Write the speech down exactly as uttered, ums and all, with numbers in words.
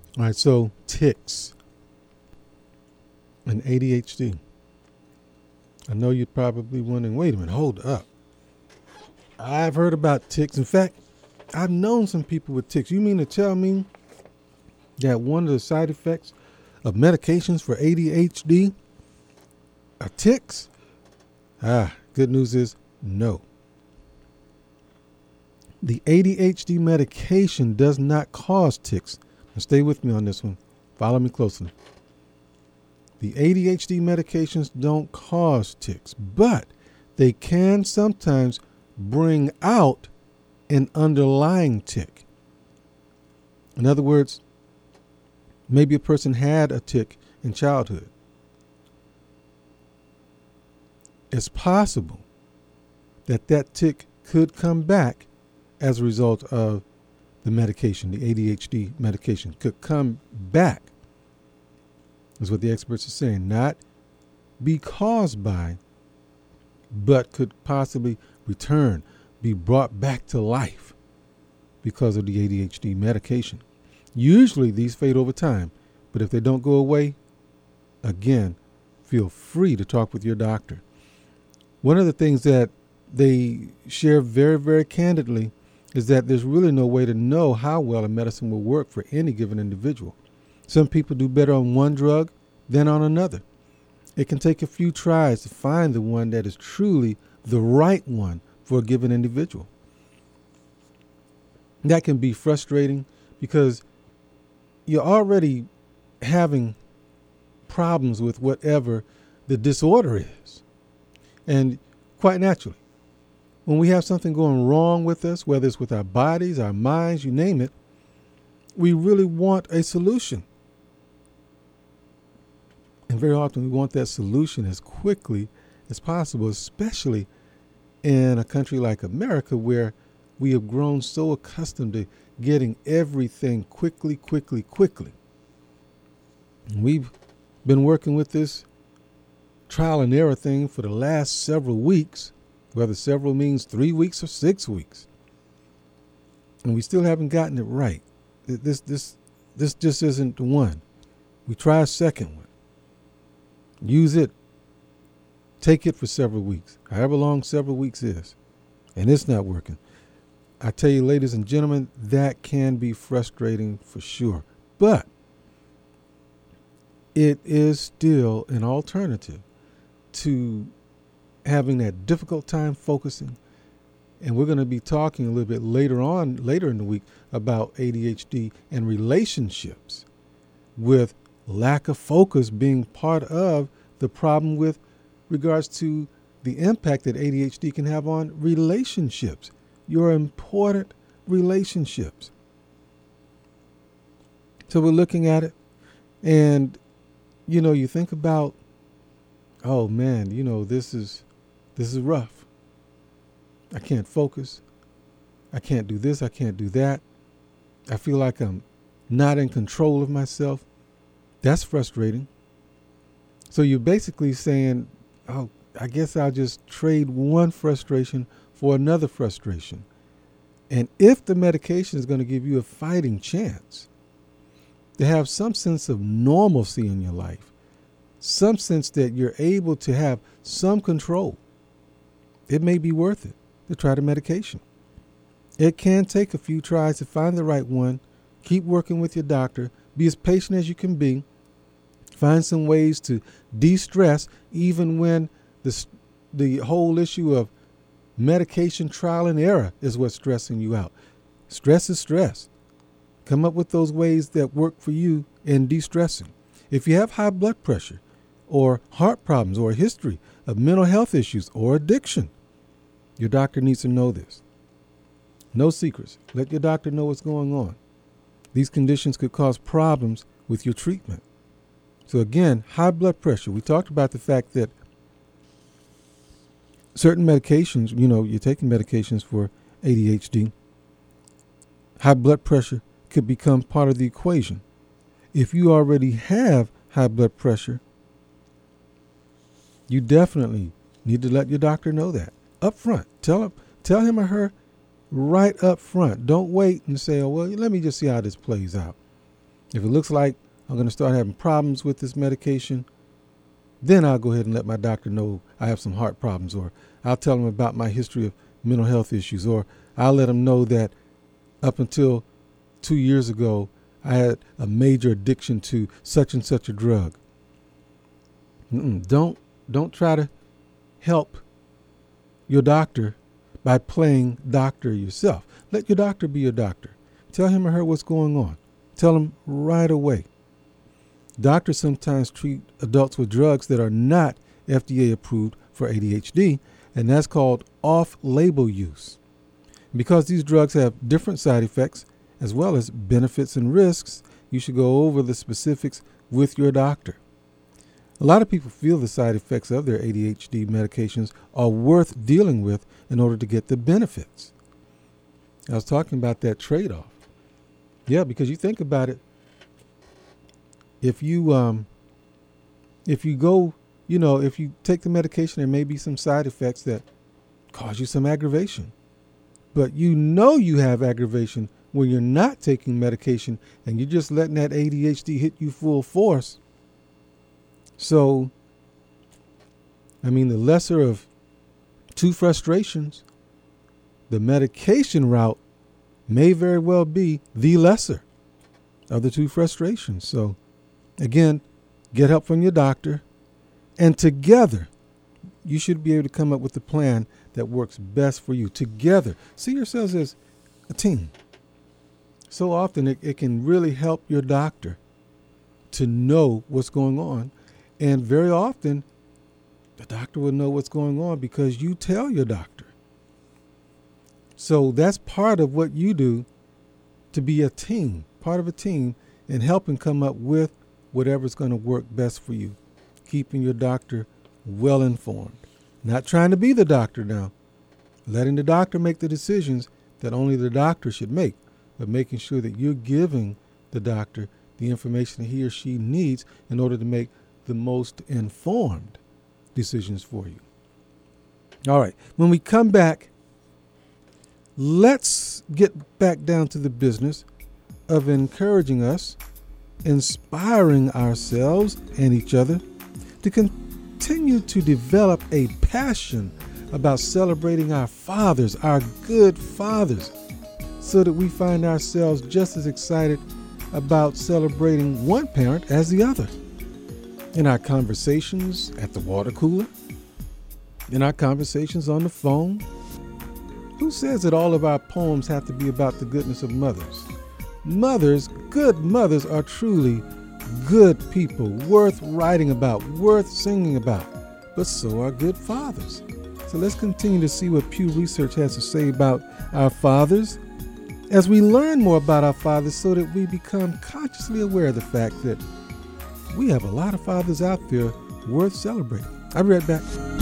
All right, so tics and A D H D. I know you're probably wondering, wait a minute, hold up. I've heard about tics. In fact, I've known some people with tics. You mean to tell me that one of the side effects of medications for A D H D are tics? Ah, good news is no. The A D H D medication does not cause tics. Now stay with me on this one. Follow me closely. The A D H D medications don't cause tics, but they can sometimes bring out an underlying tic. In other words, maybe a person had a tic in childhood. It's possible that that tic could come back as a result of the medication. The A D H D medication could come back, is what the experts are saying. Not be caused by, but could possibly return, be brought back to life because of the A D H D medication. Usually these fade over time, but if they don't go away, again, feel free to talk with your doctor. One of the things that they share very, very candidly is that there's really no way to know how well a medicine will work for any given individual. Some people do better on one drug than on another. It can take a few tries to find the one that is truly the right one for a given individual. That can be frustrating because you're already having problems with whatever the disorder is. And quite naturally, when we have something going wrong with us, whether it's with our bodies, our minds, you name it, we really want a solution. And very often we want that solution as quickly as possible, especially in a country like America where we have grown so accustomed to getting everything quickly, quickly, quickly. And we've been working with this trial and error thing for the last several weeks, whether several means three weeks or six weeks. And we still haven't gotten it right. This, this, this just isn't the one. We try a second one. Use it. Take it for several weeks, however long several weeks is, and it's not working. I tell you, ladies and gentlemen, that can be frustrating for sure. But it is still an alternative to having that difficult time focusing. And we're going to be talking a little bit later on, later in the week, about A D H D and relationships, with lack of focus being part of the problem with regards to the impact that A D H D can have on relationships, your important relationships. So we're looking at it, and, you know, you think about, oh man, you know, this is, this is rough. I can't focus. I can't do this. I can't do that. I feel like I'm not in control of myself. That's frustrating. So you're basically saying, oh, I guess I'll just trade one frustration for another frustration. And if the medication is going to give you a fighting chance to have some sense of normalcy in your life, some sense that you're able to have some control, it may be worth it to try the medication. It can take a few tries to find the right one. Keep working with your doctor. Be as patient as you can be. Find some ways to de-stress even when the, the whole issue of medication trial and error is what's stressing you out. Stress is stress. Come up with those ways that work for you in de-stressing. If you have high blood pressure or heart problems or a history of mental health issues or addiction, your doctor needs to know this. No secrets. Let your doctor know what's going on. These conditions could cause problems with your treatment. So again, high blood pressure. We talked about the fact that certain medications, you know, you're taking medications for A D H D. High blood pressure could become part of the equation. If you already have high blood pressure, you definitely need to let your doctor know that up front. Tell him, tell him or her right up front. Don't wait and say, oh, well, let me just see how this plays out. If it looks like I'm going to start having problems with this medication, then I'll go ahead and let my doctor know I have some heart problems, or I'll tell them about my history of mental health issues, or I'll let them know that up until two years ago, I had a major addiction to such and such a drug. Mm-mm. Don't, don't try to help your doctor by playing doctor yourself. Let your doctor be your doctor. Tell him or her what's going on. Tell them right away. Doctors sometimes treat adults with drugs that are not F D A approved for A D H D, and that's called off-label use. Because these drugs have different side effects as well as benefits and risks, you should go over the specifics with your doctor. A lot of people feel the side effects of their A D H D medications are worth dealing with in order to get the benefits. I was talking about that trade-off. Yeah, because you think about it, if you um, if you go, you know, if you take the medication, there may be some side effects that cause you some aggravation. But you know you have aggravation when you're not taking medication and you're just letting that A D H D hit you full force. So, I mean, the lesser of two frustrations, the medication route may very well be the lesser of the two frustrations. So, again, get help from your doctor, and together you should be able to come up with a plan that works best for you. Together, see yourselves as a team. So often it, it can really help your doctor to know what's going on. And very often the doctor will know what's going on because you tell your doctor. So that's part of what you do to be a team, part of a team, and helping come up with whatever's going to work best for you. Keeping your doctor well informed. Not trying to be the doctor now. Letting the doctor make the decisions that only the doctor should make, but making sure that you're giving the doctor the information that he or she needs in order to make the most informed decisions for you. All right. When we come back, let's get back down to the business of encouraging us, inspiring ourselves and each other to continue to develop a passion about celebrating our fathers, our good fathers, so that we find ourselves just as excited about celebrating one parent as the other. In our conversations at the water cooler, in our conversations on the phone. Who says that all of our poems have to be about the goodness of mothers? Mothers, good mothers, are truly good people, worth writing about, worth singing about, but so are good fathers. So let's continue to see what Pew Research has to say about our fathers as we learn more about our fathers so that we become consciously aware of the fact that we have a lot of fathers out there worth celebrating. I'll be right back.